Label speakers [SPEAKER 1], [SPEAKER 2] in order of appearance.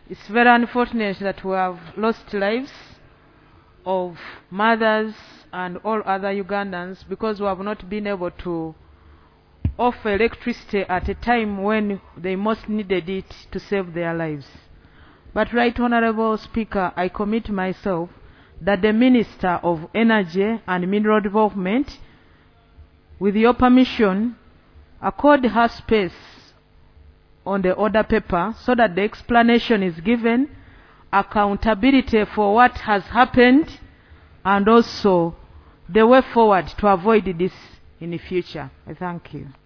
[SPEAKER 1] It's very unfortunate that we have lost lives of mothers and all other Ugandans because we have not been able to offer electricity at a time when they most needed it to save their lives. But Right Honorable Speaker, I commit myself that the Minister of Energy and Mineral Development, with your permission, accord her space on the order paper so that the explanation is given, accountability for what has happened, and also the way forward to avoid this in the future. I thank you.